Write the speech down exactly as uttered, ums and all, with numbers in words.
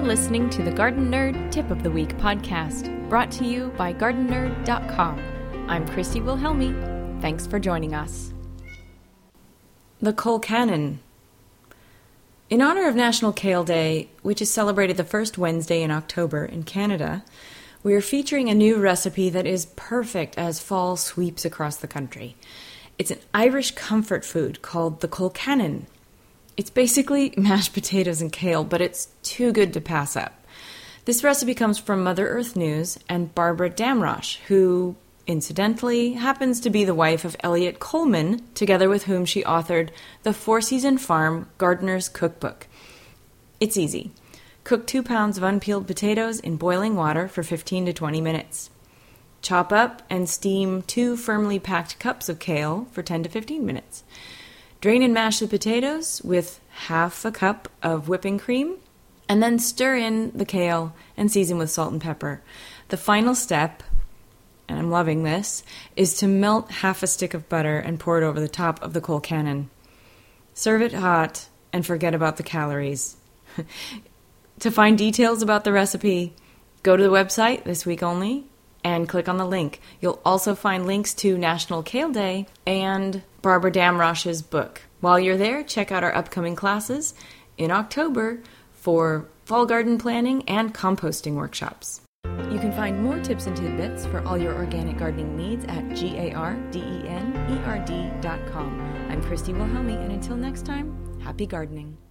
listening to the Garden Nerd Tip of the Week podcast, brought to you by garden nerd dot com. I'm Christy Wilhelmi. Thanks for joining us. The Colcannon. In honor of National Kale Day, which is celebrated the first Wednesday in October in Canada, we are featuring a new recipe that is perfect as fall sweeps across the country. It's an Irish comfort food called the Colcannon. It's basically mashed potatoes and kale, but it's too good to pass up. This recipe comes from Mother Earth News and Barbara Damrosch, who, incidentally, happens to be the wife of Eliot Coleman, together with whom she authored the Four Season Farm Gardener's Cookbook. It's easy. Cook two pounds of unpeeled potatoes in boiling water for fifteen to twenty minutes. Chop up and steam two firmly packed cups of kale for ten to fifteen minutes. Drain and mash the potatoes with half a cup of whipping cream, and then stir in the kale and season with salt and pepper. The final step, and I'm loving this, is to melt half a stick of butter and pour it over the top of the Colcannon. Serve it hot and forget about the calories. To find details about the recipe, go to the website this week only and click on the link. You'll also find links to National Kale Day and Barbara Damrosch's book. While you're there, check out our upcoming classes in October for fall garden planning and composting workshops. You can find more tips and tidbits for all your organic gardening needs at garden nerd dot com. I'm Christy Wilhelmi, and until next time, happy gardening.